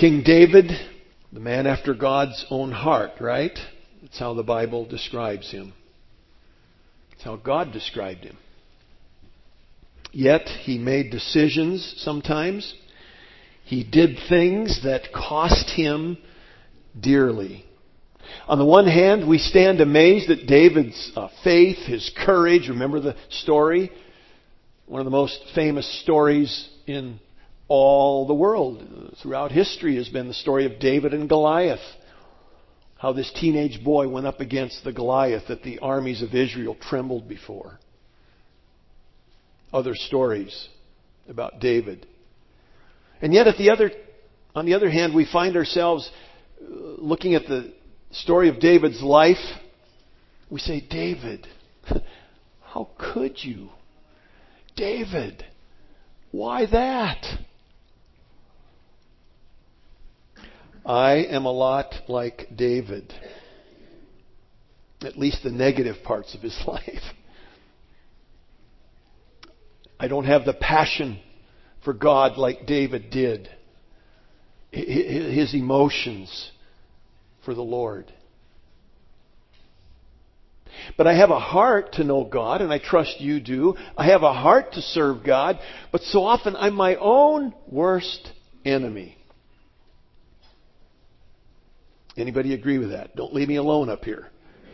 King David, the man after God's own heart, right? That's how the Bible describes him. That's how God described him. Yet he made decisions sometimes. He did things that cost him dearly. On the one hand, we stand amazed at David's faith, his courage. Remember the story? One of the most famous stories in all the world throughout history has been the story of David and Goliath. How this teenage boy went up against the Goliath that the armies of Israel trembled before. Other stories about David. And yet on the other hand, we find ourselves looking at the story of David's life. We say, David, how could you? David, why that? I am a lot like David. At least the negative parts of his life. I don't have the passion for God like David did. His emotions for the Lord. But I have a heart to know God, and I trust you do. I have a heart to serve God, but so often I'm my own worst enemy. Anybody agree with that? Don't leave me alone up here.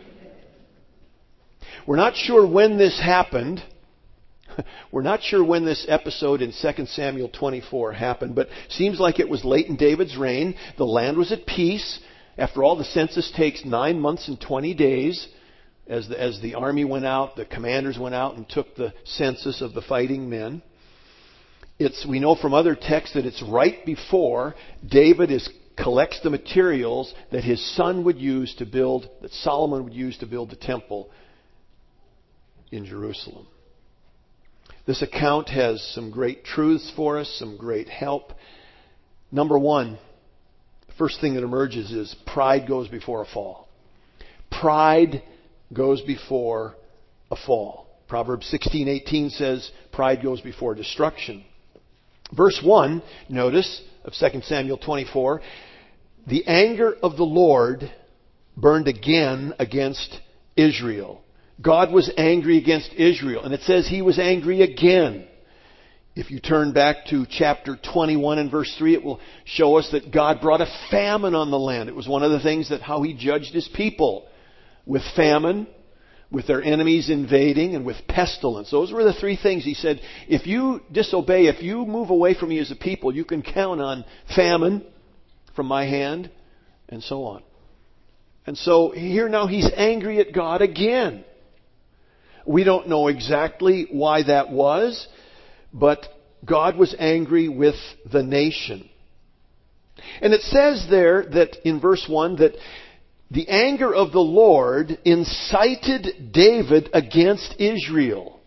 We're not sure when this happened. We're not sure when this episode in 2 Samuel 24 happened, but seems like it was late in David's reign. The land was at peace. After all, the census takes 9 months and 20 days. As the army went out, the commanders went out and took the census of the fighting men. We know from other texts that it's right before David collects the materials that his son would use to build, that Solomon would use to build the temple in Jerusalem. This account has some great truths for us, some great help. Number one, the first thing that emerges is pride goes before a fall. Pride goes before a fall. Proverbs 16:18 says, pride goes before destruction. Verse 1, notice, of 2 Samuel 24, the anger of the Lord burned again against Israel. God was angry against Israel, and it says He was angry again. If you turn back to chapter 21 and verse 3, it will show us that God brought a famine on the land. It was one of the things that how He judged His people. With famine, with their enemies invading, and with pestilence. Those were the three things He said, if you disobey, if you move away from Me as a people, you can count on famine from My hand, and so on. And so here now He's angry at God again. We don't know exactly why that was, but God was angry with the nation. And it says there that in verse 1 that the anger of the Lord incited David against Israel.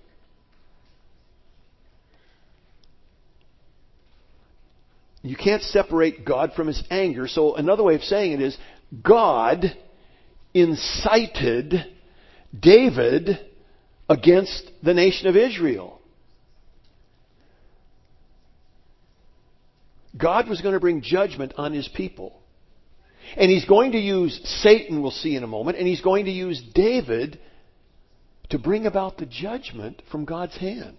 You can't separate God from His anger. So another way of saying it is, God incited David against the nation of Israel. God was going to bring judgment on His people. And He's going to use Satan, we'll see in a moment, and He's going to use David to bring about the judgment from God's hand.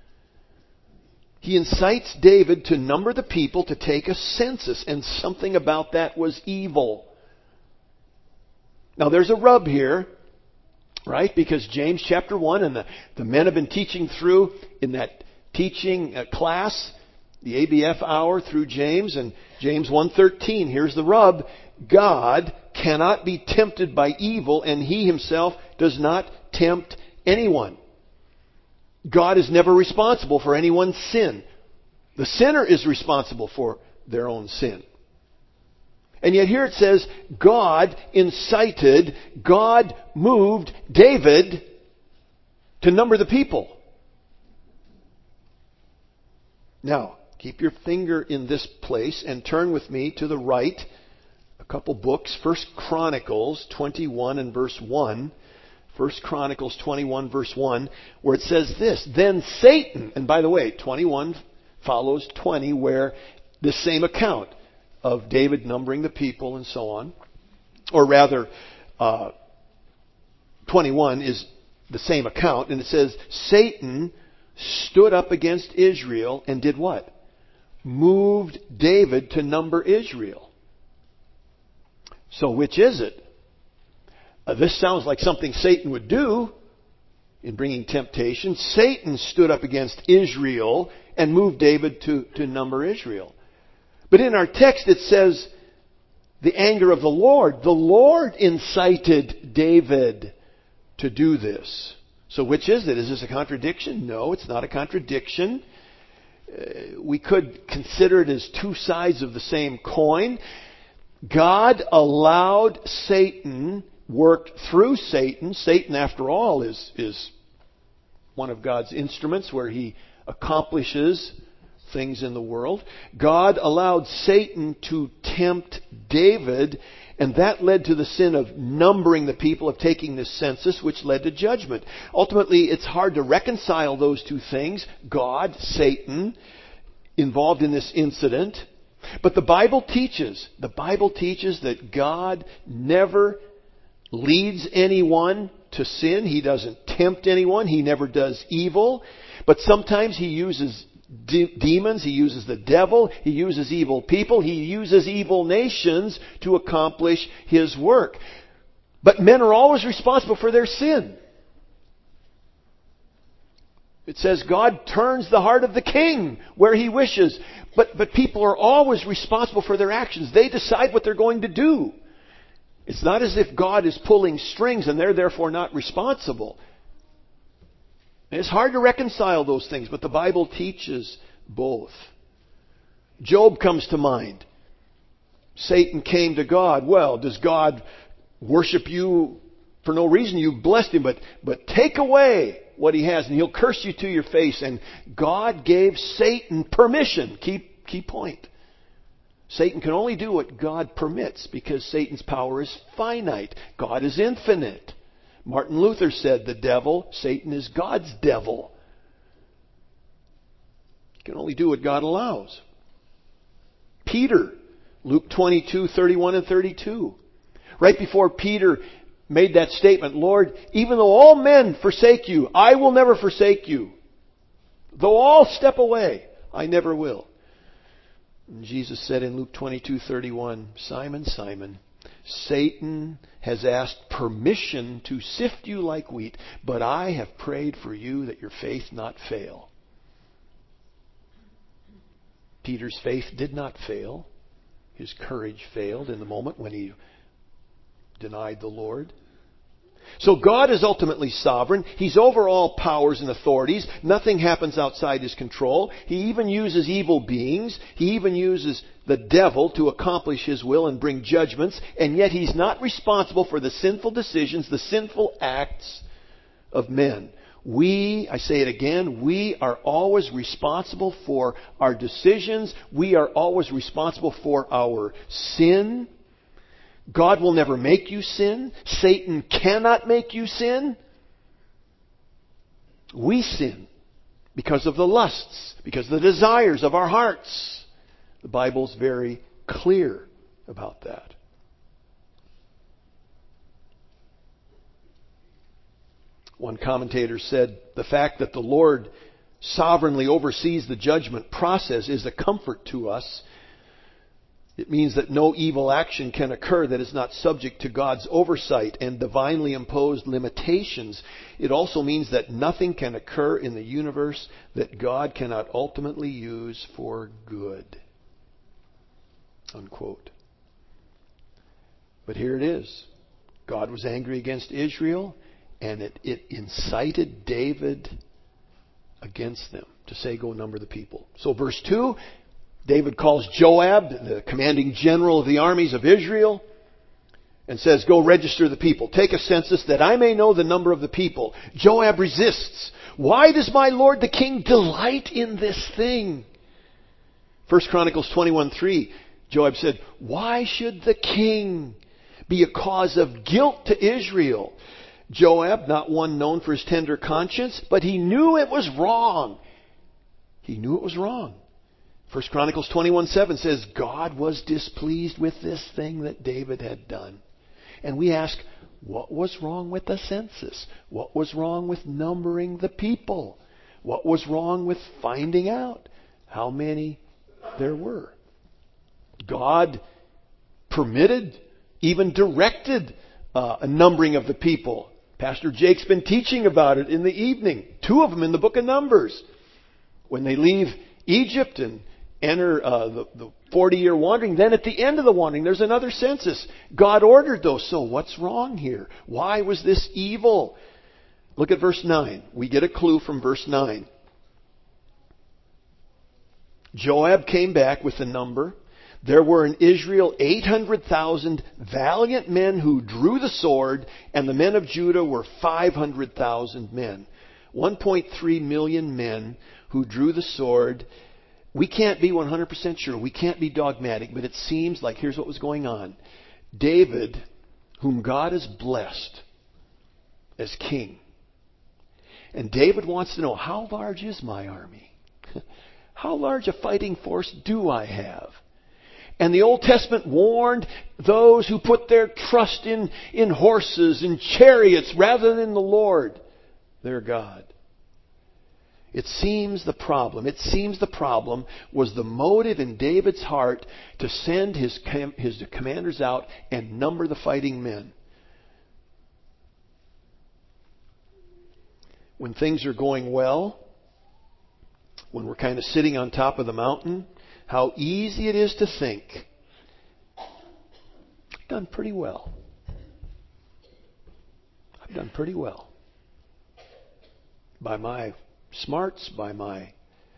He incites David to number the people to take a census, and something about that was evil. Now there's a rub here, right? Because James chapter 1, and the men have been teaching through in that teaching class, the ABF hour through James, and James 1:13, here's the rub. God cannot be tempted by evil, and He Himself does not tempt anyone. God is never responsible for anyone's sin. The sinner is responsible for their own sin. And yet here it says, God incited, God moved David to number the people. Now, keep your finger in this place and turn with me to the right. A couple books. 1 Chronicles 21 and verse 1. 1 Chronicles 21 verse 1, where it says this, then Satan, and by the way, 21 follows 20, where this same account, of David numbering the people and so on. Or rather, 21 is the same account, and it says, Satan stood up against Israel and did what? Moved David to number Israel. So which is it? This sounds like something Satan would do in bringing temptation. Satan stood up against Israel and moved David to number Israel. But in our text it says, the anger of the Lord incited David to do this. So which is it? Is this a contradiction? No, it's not a contradiction. We could consider it as two sides of the same coin. God allowed Satan, worked through Satan. Satan, after all, is one of God's instruments where he accomplishes things in the world. God allowed Satan to tempt David, and that led to the sin of numbering the people, of taking this census, which led to judgment. Ultimately, it's hard to reconcile those two things. God, Satan, involved in this incident. But the Bible teaches that God never leads anyone to sin. He doesn't tempt anyone. He never does evil. But sometimes He uses demons, He uses the devil, He uses evil people, He uses evil nations to accomplish His work. But men are always responsible for their sin. It says God turns the heart of the king where He wishes. But people are always responsible for their actions. They decide what they're going to do. It's not as if God is pulling strings and they're therefore not responsible. It's hard to reconcile those things, but the Bible teaches both. Job comes to mind. Satan came to God. Well, does God worship you for no reason? You blessed him, but take away what he has and he'll curse you to your face. And God gave Satan permission. Key point. Satan can only do what God permits because Satan's power is finite. God is infinite. Martin Luther said the devil, Satan, is God's devil. He can only do what God allows. Peter, Luke 22:31 and 32. Right before Peter made that statement, Lord, even though all men forsake you, I will never forsake you. Though all step away, I never will. And Jesus said in Luke 22:31, Simon, Simon, Satan has asked permission to sift you like wheat, but I have prayed for you that your faith not fail. Peter's faith did not fail. His courage failed in the moment when he denied the Lord. So God is ultimately sovereign. He's over all powers and authorities. Nothing happens outside His control. He even uses evil beings. He even uses the devil to accomplish His will and bring judgments. And yet He's not responsible for the sinful decisions, the sinful acts of men. I say it again, we are always responsible for our decisions. We are always responsible for our sin. God will never make you sin. Satan cannot make you sin. We sin because of the lusts, because of the desires of our hearts. The Bible's very clear about that. One commentator said, the fact that the Lord sovereignly oversees the judgment process is a comfort to us. It means that no evil action can occur that is not subject to God's oversight and divinely imposed limitations. It also means that nothing can occur in the universe that God cannot ultimately use for good. Unquote. But here it is. God was angry against Israel, and it incited David against them to say, go number the people. So verse 2, David calls Joab, the commanding general of the armies of Israel, and says, go register the people. Take a census that I may know the number of the people. Joab resists. Why does my lord the king delight in this thing? 1 Chronicles 21:3, Joab said, why should the king be a cause of guilt to Israel? Joab, not one known for his tender conscience, but he knew it was wrong. He knew it was wrong. 1 Chronicles 21:7 says, God was displeased with this thing that David had done. And we ask, what was wrong with the census? What was wrong with numbering the people? What was wrong with finding out how many there were? God permitted, even directed a numbering of the people. Pastor Jake's been teaching about it in the evening. 2 of them in the book of Numbers. When they leave Egypt and enter the 40-year wandering, then at the end of the wandering, there's another census. God ordered those. So what's wrong here? Why was this evil? Look at verse 9. We get a clue from verse 9. Joab came back with the number. There were in Israel 800,000 valiant men who drew the sword, and the men of Judah were 500,000 men. 1.3 million men who drew the sword. We can't be 100% sure. We can't be dogmatic, but it seems like here's what was going on. David, whom God has blessed as king. And David wants to know, how large is my army? How large a fighting force do I have? And the Old Testament warned those who put their trust in horses and chariots rather than the Lord, their God. It seems the problem was the motive in David's heart to send his commanders out and number the fighting men. When things are going well, when we're kind of sitting on top of the mountain, how easy it is to think, I've done pretty well. I've done pretty well. By my smarts, by my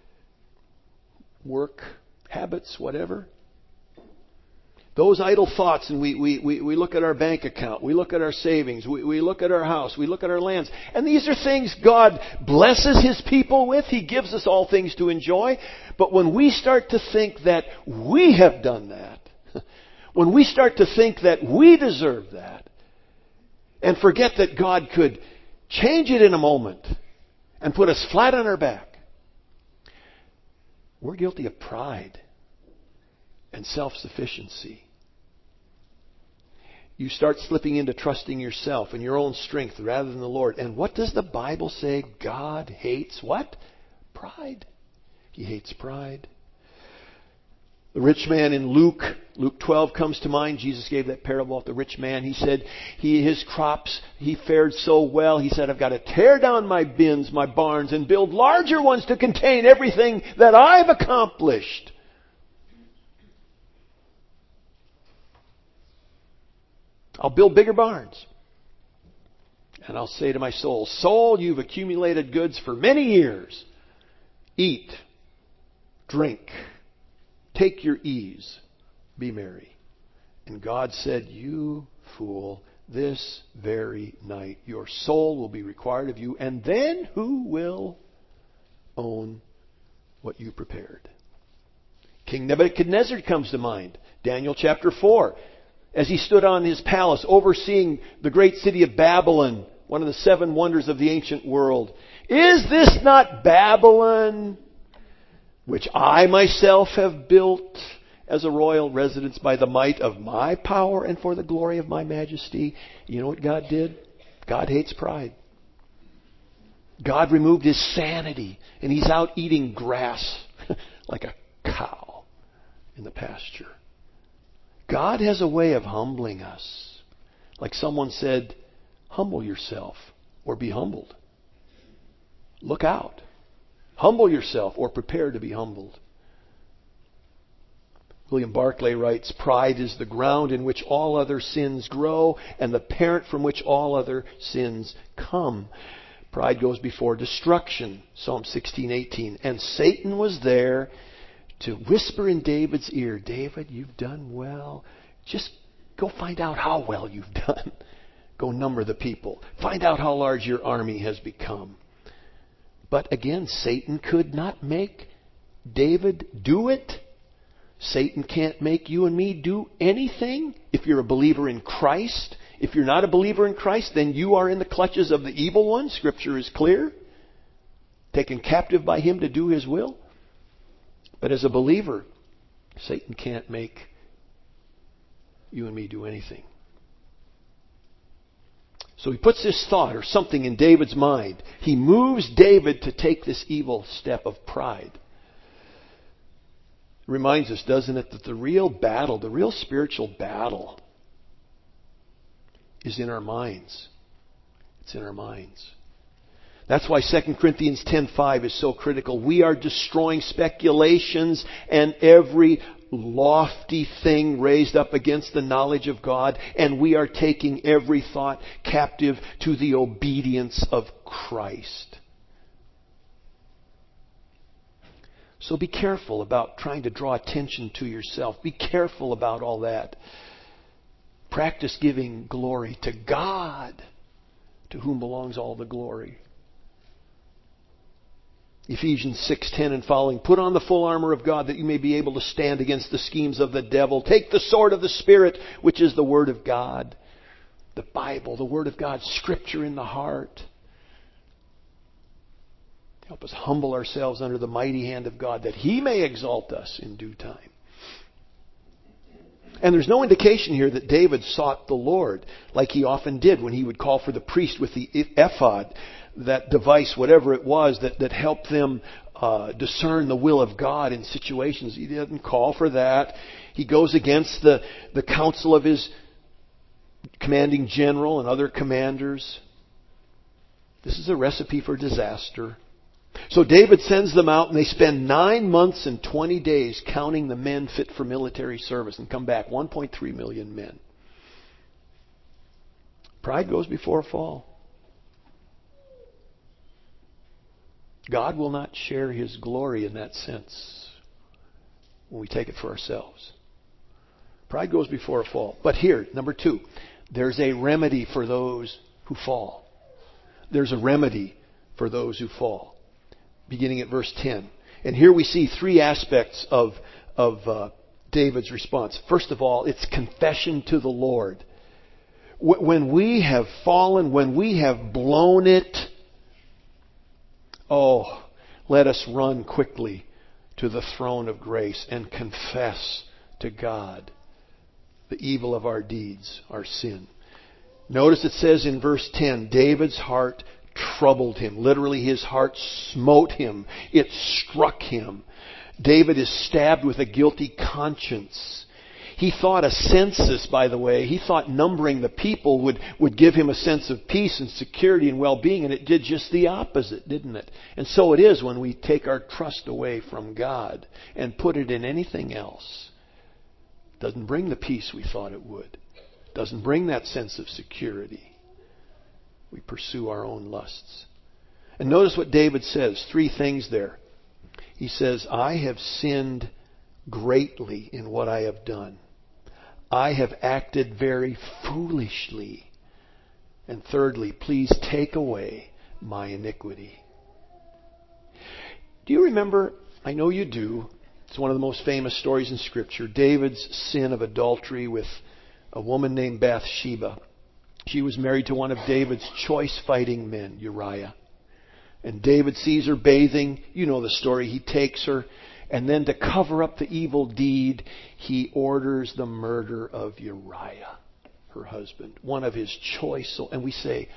work habits, whatever. Those idle thoughts, and we look at our bank account, we look at our savings, we look at our house, we look at our lands. And these are things God blesses His people with. He gives us all things to enjoy. But when we start to think that we have done that, when we start to think that we deserve that, and forget that God could change it in a moment and put us flat on our back, we're guilty of pride and self-sufficiency. You start slipping into trusting yourself and your own strength rather than the Lord. And what does the Bible say? God hates what? Pride. He hates pride. The rich man in Luke 12 comes to mind. Jesus gave that parable of the rich man. He said his crops, he fared so well. He said, I've got to tear down my bins, my barns, and build larger ones to contain everything that I've accomplished. I'll build bigger barns. And I'll say to my soul, soul, you've accumulated goods for many years. Eat, drink, take your ease, be merry. And God said, you fool, this very night your soul will be required of you, and then who will own what you prepared? King Nebuchadnezzar comes to mind. Daniel chapter 4. As he stood on his palace overseeing the great city of Babylon, one of the 7 wonders of the ancient world. Is this not Babylon, which I myself have built as a royal residence by the might of my power and for the glory of my majesty? You know what God did? God hates pride. God removed his sanity, and he's out eating grass like a cow in the pasture. God has a way of humbling us. Like someone said, humble yourself or be humbled. Look out. Humble yourself or prepare to be humbled. William Barclay writes, pride is the ground in which all other sins grow and the parent from which all other sins come. Pride goes before destruction. Psalm 16:18. And Satan was there to whisper in David's ear, David, you've done well. Just go find out how well you've done. Go number the people. Find out how large your army has become. But again, Satan could not make David do it. Satan can't make you and me do anything. If you're a believer in Christ, if you're not a believer in Christ, then you are in the clutches of the evil one. Scripture is clear. Taken captive by him to do his will. But as a believer, Satan can't make you and me do anything. So he puts this thought or something in David's mind. He moves David to take this evil step of pride. It reminds us, doesn't it, that the real battle, the real spiritual battle is in our minds. It's in our minds. That's why 2 Corinthians 10:5 is so critical. We are destroying speculations and every lofty thing raised up against the knowledge of God, and we are taking every thought captive to the obedience of Christ. So be careful about trying to draw attention to yourself. Be careful about all that. Practice giving glory to God, to whom belongs all the glory. Ephesians 6:10 and following, put on the full armor of God that you may be able to stand against the schemes of the devil. Take the sword of the Spirit, which is the Word of God. The Bible, the Word of God, Scripture in the heart. Help us humble ourselves under the mighty hand of God that He may exalt us in due time. And there's no indication here that David sought the Lord like he often did when he would call for the priest with the ephod, that device, whatever it was, that helped them discern the will of God in situations. He didn't call for that. He goes against the counsel of his commanding general and other commanders. This is a recipe for disaster. So David sends them out, and they spend 9 months and 20 days counting the men fit for military service, and come back 1.3 million men. Pride goes before a fall. God will not share His glory in that sense when we take it for ourselves. Pride goes before a fall. But here, number 2, there's a remedy for those who fall. There's a remedy for those who fall. Beginning at verse 10. And here we see 3 aspects of David's response. First of all, it's confession to the Lord. When we have fallen, when we have blown it, let us run quickly to the throne of grace and confess to God the evil of our deeds, our sin. Notice it says in verse 10, David's heart troubled him. Literally, his heart smote him. It struck him. David is stabbed with a guilty conscience. He thought a census, by the way, he thought numbering the people would give him a sense of peace and security and well-being, and it did just the opposite, didn't it? And so it is when we take our trust away from God and put it in anything else. It doesn't bring the peace we thought it would. It doesn't bring that sense of security. We pursue our own lusts. And notice what David says. 3 things there. He says, I have sinned greatly in what I have done. I have acted very foolishly. And thirdly, please take away my iniquity. Do you remember? I know you do. It's one of the most famous stories in Scripture. David's sin of adultery with a woman named Bathsheba. She was married to one of David's choice fighting men, Uriah. And David sees her bathing. You know the story. He takes her. And then to cover up the evil deed, he orders the murder of Uriah, her husband, one of his choice. And we say,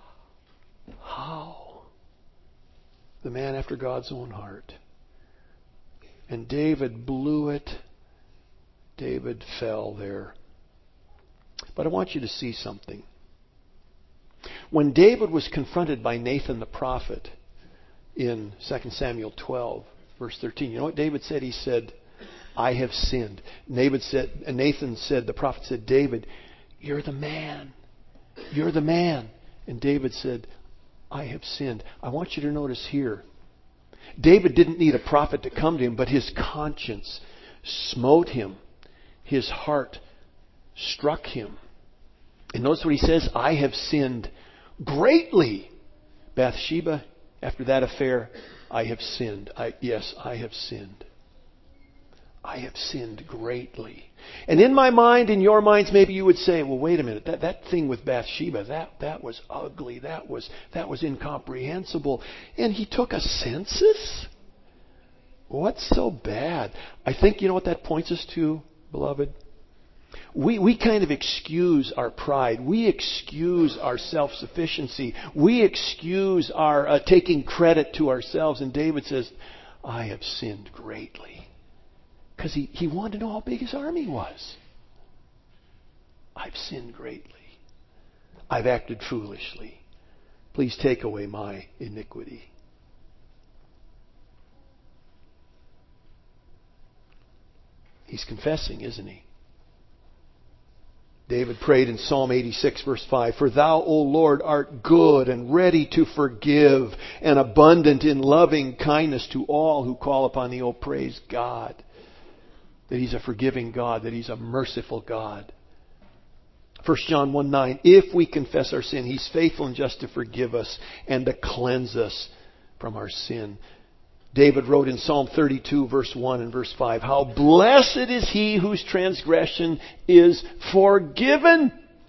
how? The man after God's own heart. And David blew it. David fell there. But I want you to see something. When David was confronted by Nathan the prophet in 2 Samuel 12, verse 13, you know what David said? He said, I have sinned. Nathan said, the prophet said, David, you're the man. You're the man. And David said, I have sinned. I want you to notice here, David didn't need a prophet to come to him, but his conscience smote him. His heart struck him. And notice what he says, I have sinned greatly. Bathsheba, after that affair, I have sinned. Yes, I have sinned. I have sinned greatly. And in my mind, in your minds, maybe you would say, well, wait a minute, that thing with Bathsheba, that was ugly, that was incomprehensible. And he took a census? What's so bad? I think you know what that points us to, beloved? We kind of excuse our pride. We excuse our self-sufficiency. We excuse our taking credit to ourselves. And David says, I have sinned greatly. Because he wanted to know how big his army was. I've sinned greatly. I've acted foolishly. Please take away my iniquity. He's confessing, isn't he? David prayed in Psalm 86, verse 5, For thou, O Lord, art good and ready to forgive and abundant in loving kindness to all who call upon thee. Oh, praise God that He's a forgiving God, that He's a merciful God. 1 John 1:9, if we confess our sin, He's faithful and just to forgive us and to cleanse us from our sin. David wrote in Psalm 32, verse 1 and verse 5, How blessed is he whose transgression is forgiven.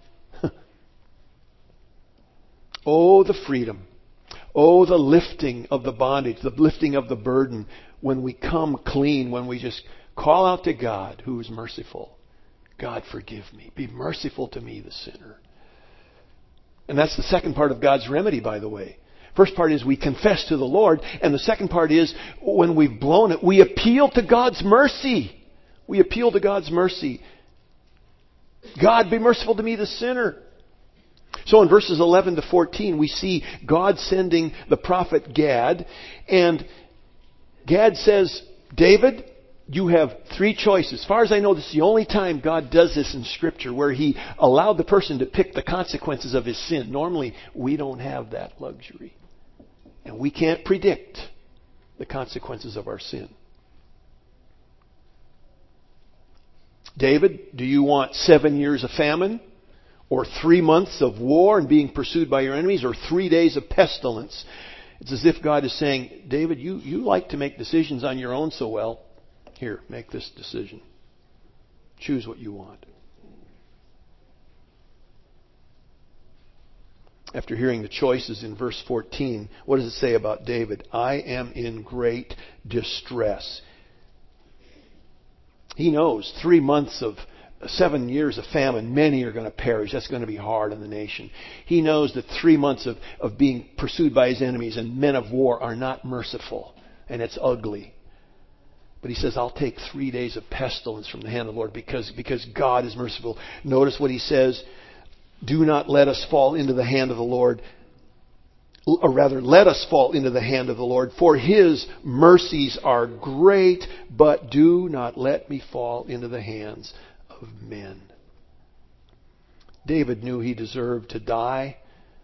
Oh, the freedom. Oh, the lifting of the bondage, the lifting of the burden when we come clean, when we just call out to God who is merciful. God, forgive me. Be merciful to me, the sinner. And that's the second part of God's remedy, by the way. First part is we confess to the Lord, and the second part is when we've blown it, we appeal to God's mercy. We appeal to God's mercy. God, be merciful to me, the sinner. So in verses 11 to 14, we see God sending the prophet Gad, and Gad says, David, you have three choices. As far as I know, this is the only time God does this in Scripture, where He allowed the person to pick the consequences of his sin. Normally, we don't have that luxury. And we can't predict the consequences of our sin. David, do you want 7 years of famine? Or 3 months of war and being pursued by your enemies? Or 3 days of pestilence? It's as if God is saying, David, you like to make decisions on your own so well. Here, make this decision. Choose what you want. After hearing the choices in verse 14, what does it say about David? I am in great distress. He knows 3 months of 7 years of famine, many are going to perish. That's going to be hard on the nation. He knows that 3 months of being pursued by his enemies and men of war are not merciful, and it's ugly. But he says, I'll take 3 days of pestilence from the hand of the Lord because God is merciful. Notice what he says. Do not let us fall into the hand of the Lord. Or rather, let us fall into the hand of the Lord. For His mercies are great, but do not let me fall into the hands of men. David knew he deserved to die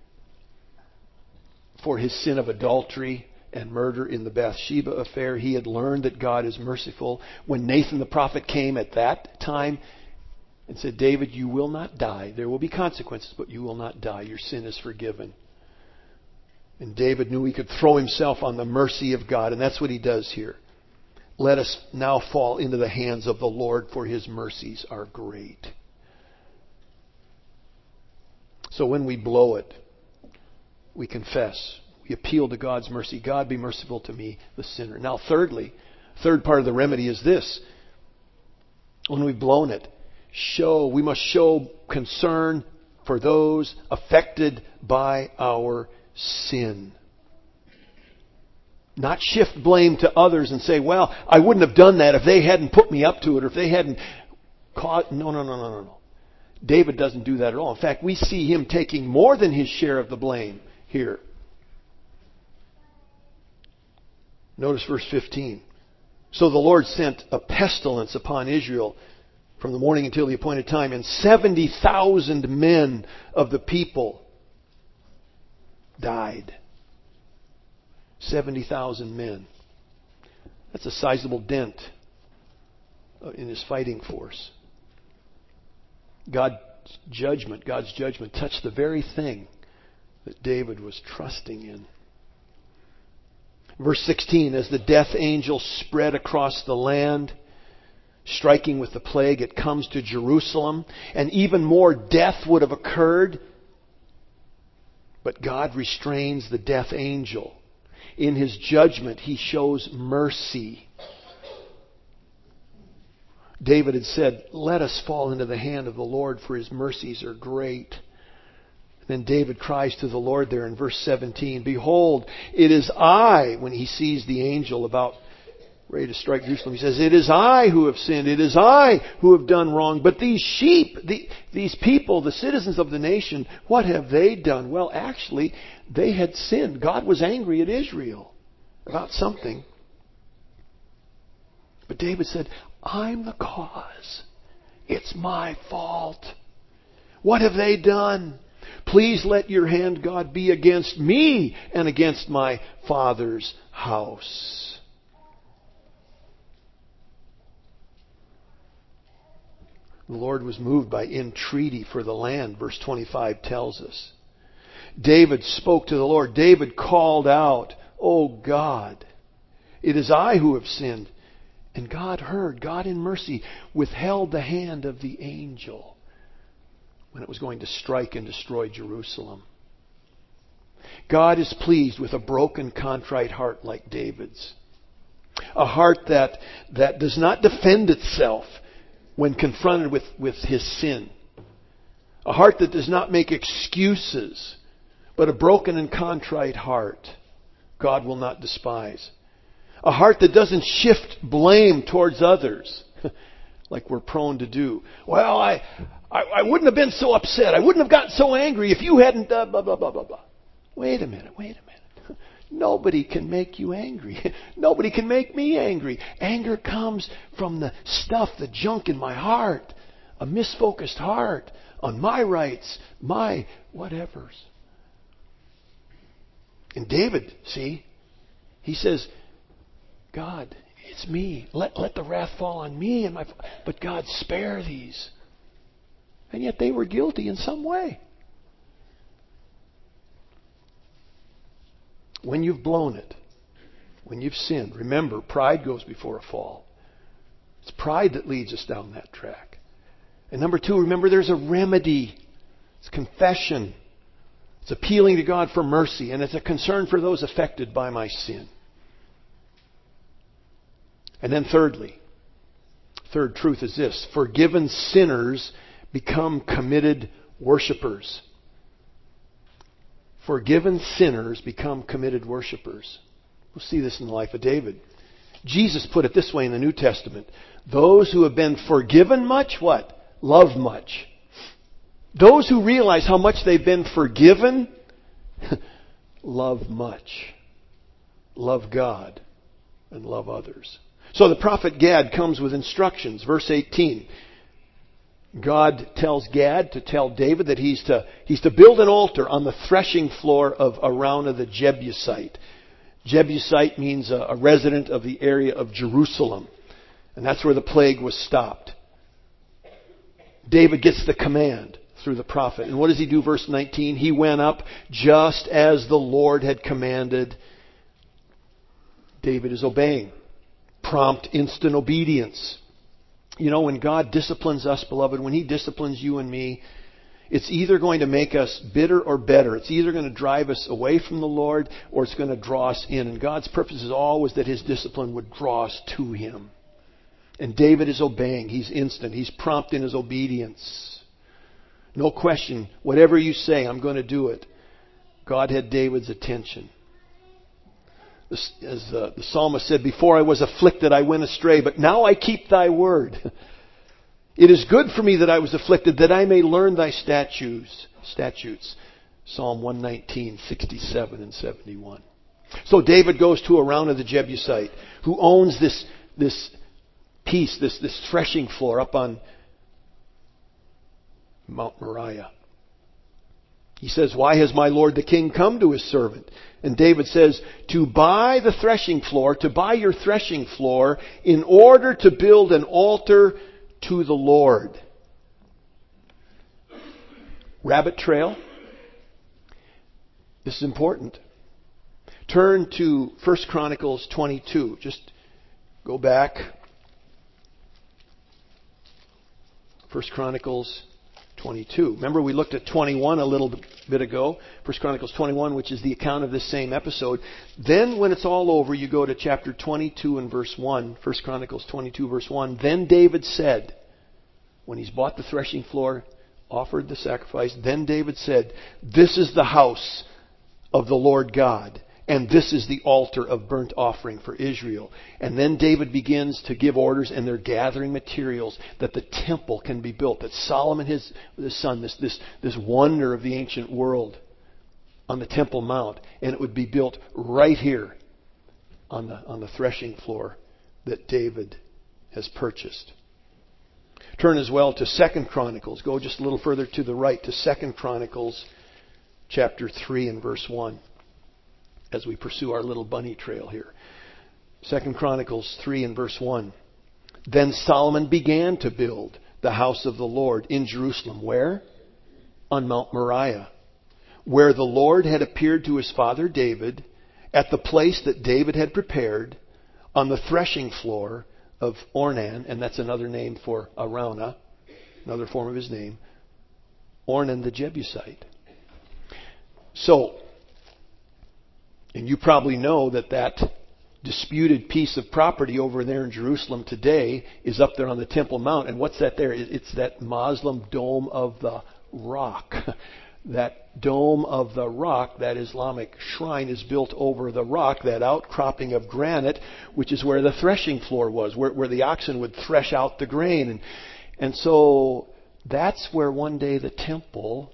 for his sin of adultery and murder in the Bathsheba affair. He had learned that God is merciful. When Nathan the prophet came at that time and said, David, you will not die. There will be consequences, but you will not die. Your sin is forgiven. And David knew he could throw himself on the mercy of God, and that's what he does here. Let us now fall into the hands of the Lord, for His mercies are great. So when we blow it, we confess. We appeal to God's mercy. God, be merciful to me, the sinner. Now, thirdly, third part of the remedy is this. When we've blown it, we must show concern for those affected by our sin. Not shift blame to others and say, well, I wouldn't have done that if they hadn't put me up to it or if they hadn't caught. No. David doesn't do that at all. In fact, we see him taking more than his share of the blame here. Notice verse 15. So the Lord sent a pestilence upon Israel from the morning until the appointed time, and 70,000 men of the people died. 70,000 men. That's a sizable dent in his fighting force. God's judgment touched the very thing that David was trusting in. Verse 16, as the death angel spread across the land, striking with the plague, it comes to Jerusalem, and even more death would have occurred. But God restrains the death angel. in His judgment, He shows mercy. David had said, "Let us fall into the hand of the Lord, for His mercies are great." Then David cries to the Lord there in verse 17, "Behold, it is I," when he sees the angel about ready to strike Jerusalem, he says, "It is I who have sinned. It is I who have done wrong. But these sheep, these people, the citizens of the nation, what have they done?" Well, actually, they had sinned. God was angry at Israel about something. But David said, "I'm the cause. It's my fault. What have they done? Please let your hand, God, be against me and against my father's house." The Lord was moved by entreaty for the land, verse 25 tells us. David spoke to the Lord. David called out, "Oh God, it is I who have sinned." And God heard. God in mercy withheld the hand of the angel when it was going to strike and destroy Jerusalem. God is pleased with a broken, contrite heart like David's. A heart that does not defend itself when confronted with his sin. A heart that does not make excuses, but a broken and contrite heart God will not despise. A heart that doesn't shift blame towards others, like we're prone to do. "Well, I wouldn't have been so upset. I wouldn't have gotten so angry if you hadn't blah, blah, blah, blah, blah." Wait a minute. Nobody can make you angry. Nobody can make me angry. Anger comes from the stuff, the junk in my heart. A misfocused heart on my rights, my whatevers. And David, see, he says, "God, it's me. Let the wrath fall on me and but God, spare these." And yet they were guilty in some way. When you've blown it, when you've sinned, remember, pride goes before a fall. It's pride that leads us down that track. And number two, remember there's a remedy. It's confession. It's appealing to God for mercy, and it's a concern for those affected by my sin. And then thirdly, third truth is this: forgiven sinners become committed worshipers. Forgiven sinners become committed worshipers. We'll see this in the life of David. Jesus put it this way in the New Testament: those who have been forgiven much, what? Love much. Those who realize how much they've been forgiven, love much. Love God and love others. So the prophet Gad comes with instructions. Verse 18. God tells Gad to tell David that he's to build an altar on the threshing floor of Araunah the Jebusite. Jebusite means a resident of the area of Jerusalem. And that's where the plague was stopped. David gets the command through the prophet. And what does he do? Verse 19. He went up just as the Lord had commanded. David is obeying. Prompt, instant obedience. You know, when God disciplines us, beloved, when He disciplines you and me, it's either going to make us bitter or better. It's either going to drive us away from the Lord or it's going to draw us in. And God's purpose is always that His discipline would draw us to Him. And David is obeying. He's instant. He's prompt in his obedience. No question. Whatever you say, I'm going to do it. God had David's attention. As the psalmist said, "Before I was afflicted, I went astray, but now I keep thy word. It is good for me that I was afflicted, that I may learn thy statutes." Psalm 119, 67 and 71. So David goes to Araunah the Jebusite, who owns this piece, this threshing floor up on Mount Moriah. He says, "Why has my lord the king come to his servant?" And David says, to buy your threshing floor in order to build an altar to the Lord. Rabbit trail. This is important. Turn to 1 Chronicles 22. Just go back. 1 Chronicles 22. Remember, we looked at 21 a little bit ago, 1 Chronicles 21, which is the account of this same episode. Then, when it's all over, you go to chapter 22 and verse 1, 1 Chronicles 22, verse 1. Then David said, when he's bought the threshing floor, offered the sacrifice, then David said, "This is the house of the Lord God, and this is the altar of burnt offering for Israel." And then David begins to give orders, and they're gathering materials that the temple can be built, that Solomon, his son, this wonder of the ancient world, on the Temple Mount, and it would be built right here on the threshing floor that David has purchased. Turn as well to 2 Chronicles. Go just a little further to the right to 2 Chronicles chapter 3 and verse 1 as we pursue our little bunny trail here. 2 Chronicles 3 and verse 1. Then Solomon began to build the house of the Lord in Jerusalem. Where? On Mount Moriah, where the Lord had appeared to his father David, at the place that David had prepared, on the threshing floor of Ornan, and that's another name for Araunah, another form of his name, Ornan the Jebusite. So, and you probably know that disputed piece of property over there in Jerusalem today is up there on the Temple Mount. And what's that there? It's that Muslim Dome of the Rock. That Dome of the Rock, that Islamic shrine, is built over the rock, that outcropping of granite, which is where the threshing floor was, where the oxen would thresh out the grain. And so that's where one day the temple,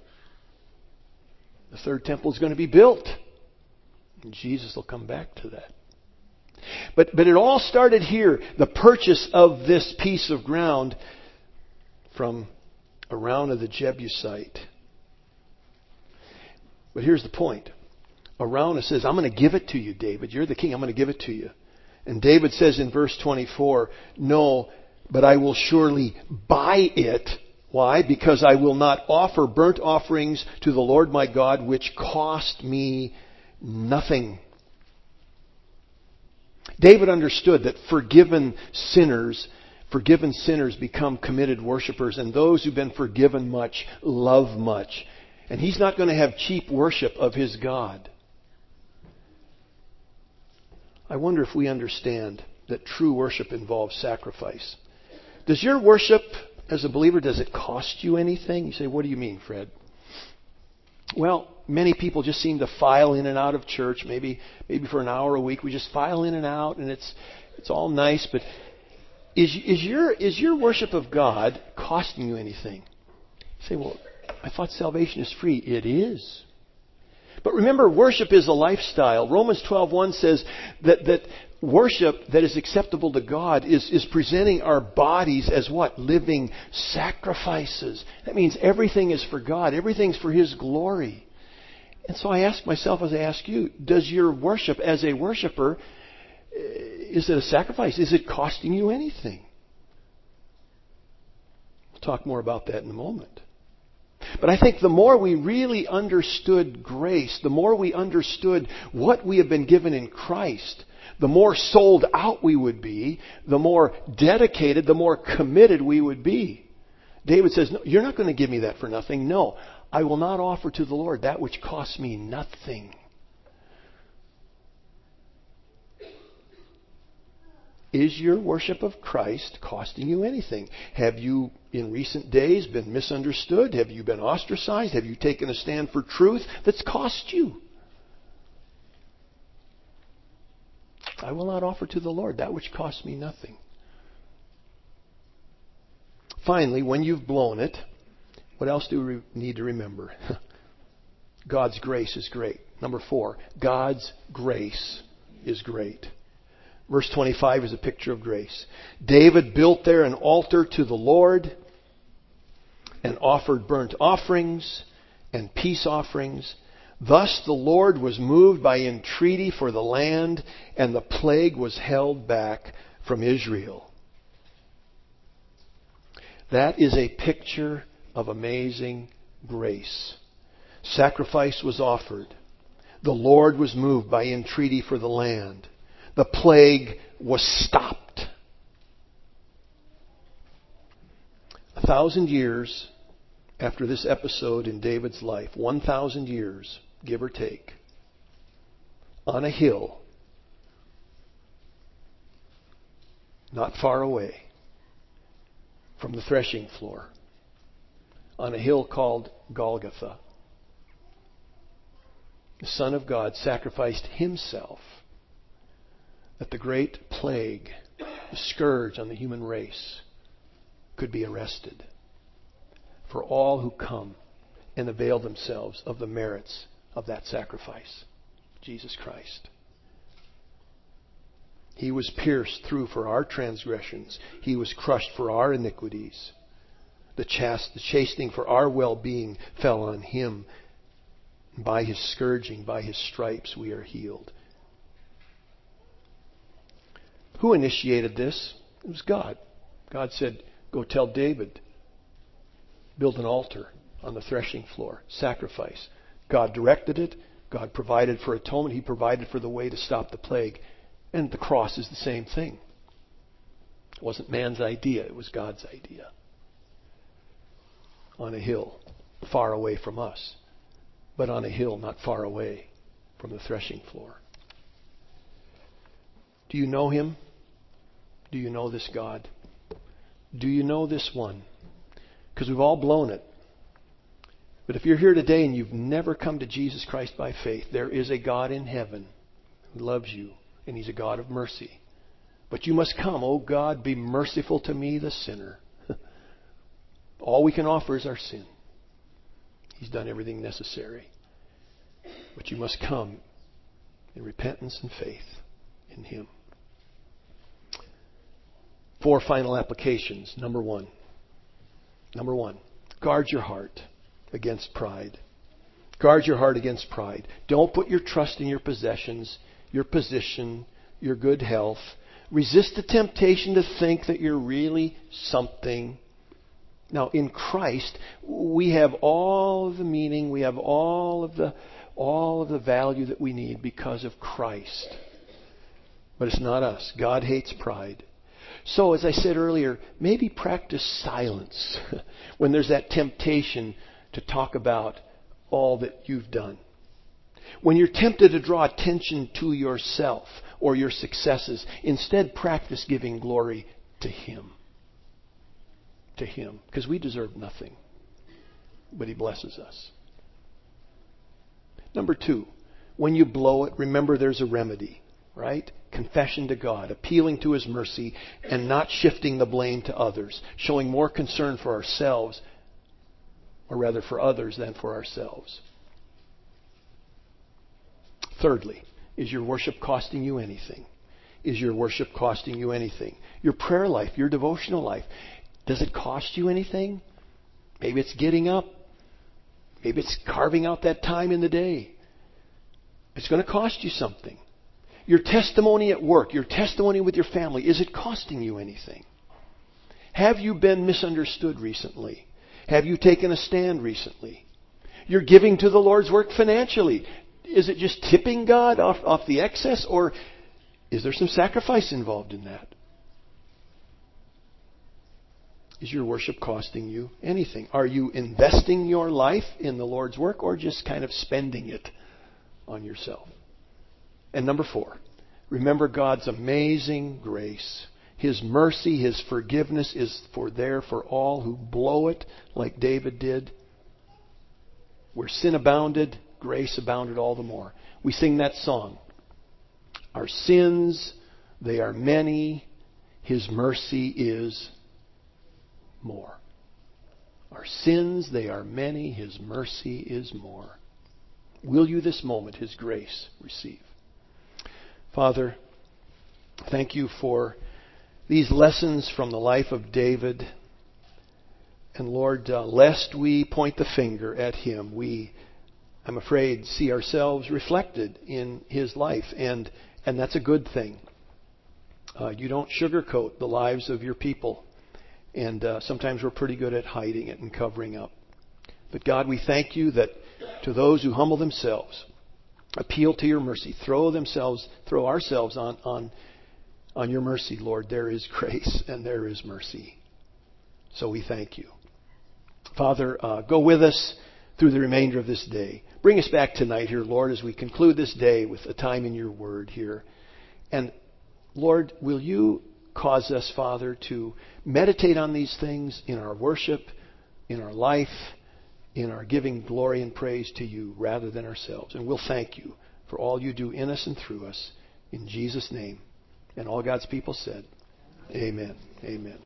the third temple, is going to be built. And Jesus will come back to that. But it all started here, the purchase of this piece of ground from Araunah the Jebusite. But here's the point. Araunah says, "I'm going to give it to you, David. You're the king. I'm going to give it to you." And David says in verse 24, "No, but I will surely buy it." Why? "Because I will not offer burnt offerings to the Lord my God, which cost me nothing." David understood that forgiven sinners become committed worshipers, and those who've been forgiven much love much. And he's not going to have cheap worship of his God. I wonder if we understand that true worship involves sacrifice. Does your worship as a believer, does it cost you anything? You say, "What do you mean, Fred?" Well, many people just seem to file in and out of church, maybe for an hour a week. We just file in and out, and it's all nice. But is your worship of God costing you anything? You say, "Well, I thought salvation is free." It is. But remember, worship is a lifestyle. Romans 12:1 says that worship that is acceptable to God is presenting our bodies as what? Living sacrifices. That means everything is for God. Everything's for His glory. And so I ask myself as I ask you, does your worship as a worshiper, is it a sacrifice? Is it costing you anything? We'll talk more about that in a moment. But I think the more we really understood grace, the more we understood what we have been given in Christ, the more sold out we would be, the more dedicated, the more committed we would be. David says, "No, you're not going to give me that for nothing. No, I will not offer to the Lord that which costs me nothing." Is your worship of Christ costing you anything? Have you, in recent days, been misunderstood? Have you been ostracized? Have you taken a stand for truth that's cost you? I will not offer to the Lord that which costs me nothing. Finally, when you've blown it, what else do we need to remember? God's grace is great. Number 4, God's grace is great. Verse 25 is a picture of grace. David built there an altar to the Lord and offered burnt offerings and peace offerings. Thus the Lord was moved by entreaty for the land, and the plague was held back from Israel. That is a picture of amazing grace. Sacrifice was offered. The Lord was moved by entreaty for the land. The plague was stopped. 1,000 years after this episode in David's life, 1,000 years, give or take, on a hill, not far away from the threshing floor, on a hill called Golgotha, the Son of God sacrificed himself that the great plague, the scourge on the human race, could be arrested. For all who come and avail themselves of the merits of that sacrifice, Jesus Christ. He was pierced through for our transgressions. He was crushed for our iniquities. The chastening for our well-being fell on him. By his scourging, by his stripes, we are healed. Who initiated this? It was God. God said, go tell David, build an altar on the threshing floor, sacrifice. God directed it. God provided for atonement. He provided for the way to stop the plague. And the cross is the same thing. It wasn't man's idea. It was God's idea. On a hill, far away from us, but on a hill not far away from the threshing floor. Do you know him? Do you know this God? Do you know this one? Because we've all blown it. But if you're here today and you've never come to Jesus Christ by faith, there is a God in heaven who loves you, and he's a God of mercy. But you must come. Oh God, be merciful to me, the sinner. All we can offer is our sin. He's done everything necessary. But you must come in repentance and faith in him. 4 final applications. Number one, guard your heart against pride. Guard your heart against pride. Don't put your trust in your possessions, your position, your good health. Resist the temptation to think that you're really something. Now, in Christ, we have all of the meaning, we have all of the value that we need because of Christ. But it's not us. God hates pride. So, as I said earlier, maybe practice silence when there's that temptation to talk about all that you've done. When you're tempted to draw attention to yourself or your successes, instead practice giving glory to him. To him. Because we deserve nothing. But he blesses us. Number 2, when you blow it, remember there's a remedy. Right? Confession to God, appealing to his mercy, and not shifting the blame to others. Showing more concern for ourselves, or rather for others, than for ourselves. Thirdly, is your worship costing you anything? Is your worship costing you anything? Your prayer life, your devotional life, does it cost you anything? Maybe it's getting up. Maybe it's carving out that time in the day. It's going to cost you something. Your testimony at work, your testimony with your family, is it costing you anything? Have you been misunderstood recently? Have you taken a stand recently? You're giving to the Lord's work financially. Is it just tipping God off the excess, or is there some sacrifice involved in that? Is your worship costing you anything? Are you investing your life in the Lord's work, or just kind of spending it on yourself? And number 4, remember God's amazing grace. His mercy, his forgiveness is there for all who blow it like David did. Where sin abounded, grace abounded all the more. We sing that song. Our sins, they are many. His mercy is more. Our sins, they are many. His mercy is more. Will you this moment his grace receive? Father, thank you for these lessons from the life of David. And Lord, lest we point the finger at him, we, I'm afraid, see ourselves reflected in his life. And that's a good thing. You don't sugarcoat the lives of your people. And sometimes we're pretty good at hiding it and covering up. But God, we thank you that to those who humble themselves, appeal to your mercy, throw ourselves on your mercy, Lord, there is grace and there is mercy. So we thank you. Father, go with us through the remainder of this day. Bring us back tonight here, Lord, as we conclude this day with a time in your word here. And Lord, will you cause us, Father, to meditate on these things in our worship, in our life, in our giving glory and praise to you rather than ourselves. And we'll thank you for all you do in us and through us. In Jesus' name. And all God's people said, Amen. Amen.